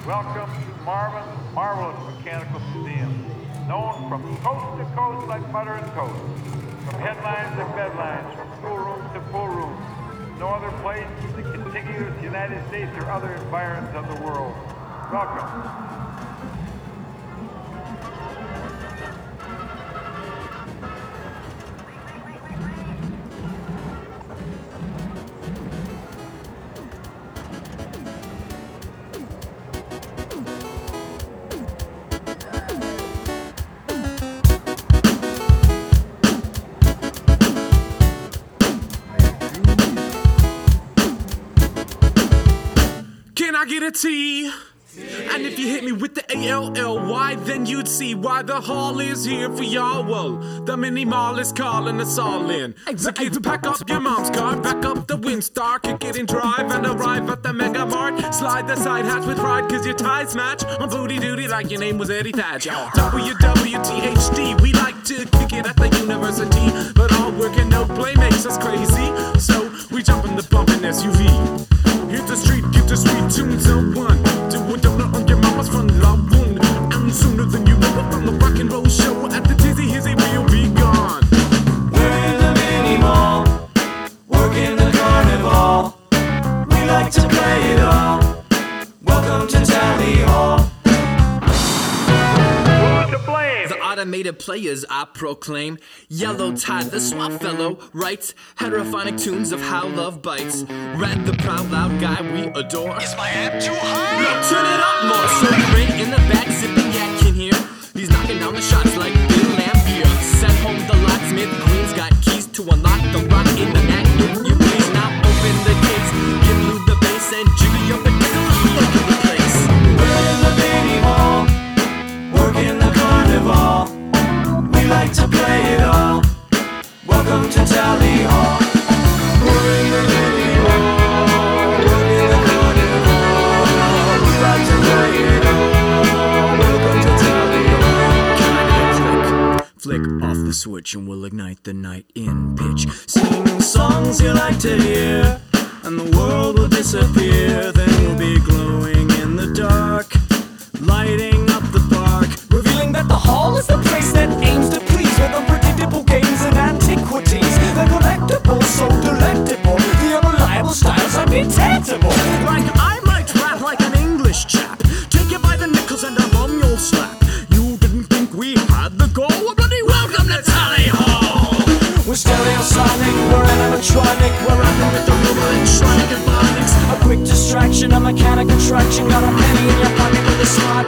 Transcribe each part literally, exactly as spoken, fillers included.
Welcome to Marvin's Marvelous Mechanical Museum, known from coast to coast like butter and toast, from headlines to bedlines, from schoolroom to pool room. No other place in the contiguous United States or other environs of the world. Welcome. Can I get a T? And if you hit me with the A L L Y, then you'd see why the hall is here for y'all. Well, the mini mall is calling us all in. So kids, pack up your mom's car, back up the Windstar, kick it in drive, and arrive at the Mega Mart. Slide the side hatch with pride, cause your ties match on booty duty like your name was Eddie Thatch. W W T H D, we like to kick it at the university, but all work and no play makes us crazy. So we jump in the bumpin' S U V. Hit the street, get the sweet tunes on one. Do a donut on your mama's front lawn. And sooner than you know it, on the rock and roll show at the Tizzy Hizzy, we'll be gone. We're in the mini mall, working the carnival. We like to play it all. Welcome to Tally Hall. The automated players I proclaim. Yellow Tide, the swap fellow, writes heterophonic tunes of how love bites. Red, the proud loud guy we adore. Is my amp too high? No, turn it up more. So Ray in the back sipping yak can hear. He's knocking down the shots like Bill Lambier. Set home the locksmith, Queen's got keys to unlock the rock in the knack. Don't you please now open the gates, give Lou the bass and jiggy up and down all over the place. We're in the mini mall, working the carnival. We like to play it all. Welcome to Tally Hall. We're in the mini mall, working the carnival. We like to play it all. Welcome to Tally Hall. Flick off the switch and we'll ignite the night in pitch. Sing songs you like to hear, and the world will disappear. Then we'll be glowing in the dark, lighting up the park, revealing that the hall is the place that aims to please with unpredictable games and antiquities. The collectibles so delectable, the unreliable styles are detectable. Like I might rap like an English chap, take you by the nickels and a bum you'll slap. You didn't think we had the goal? Well, bloody welcome to Tally Hall. We're stereosonic, we're animatronic, we're rapping with the rumor and sonic and phonics. A quick distraction, a mechanic attraction, got a penny in your pocket with a slot.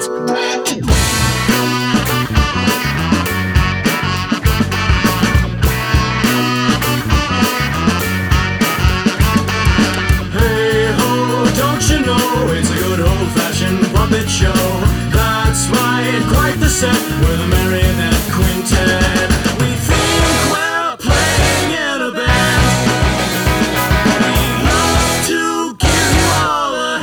Hey ho, don't you know it's a good old-fashioned puppet show? That's right, quite the set with a marionette quintet. We think we're playing in a band. We love to give you all a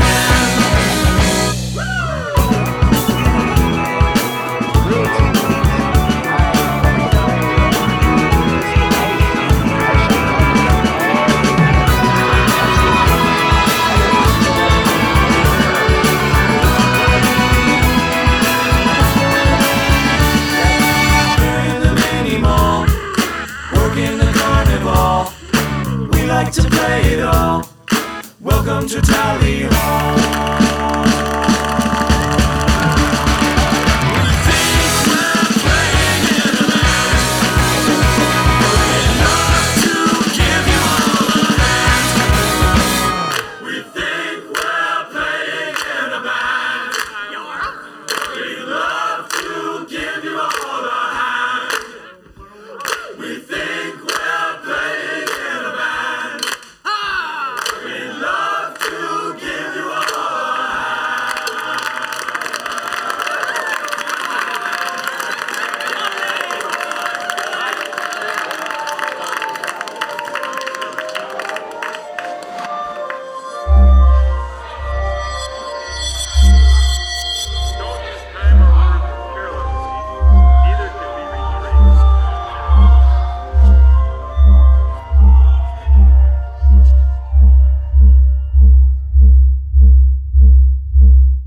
We like to play it all. Welcome to Tally Hall.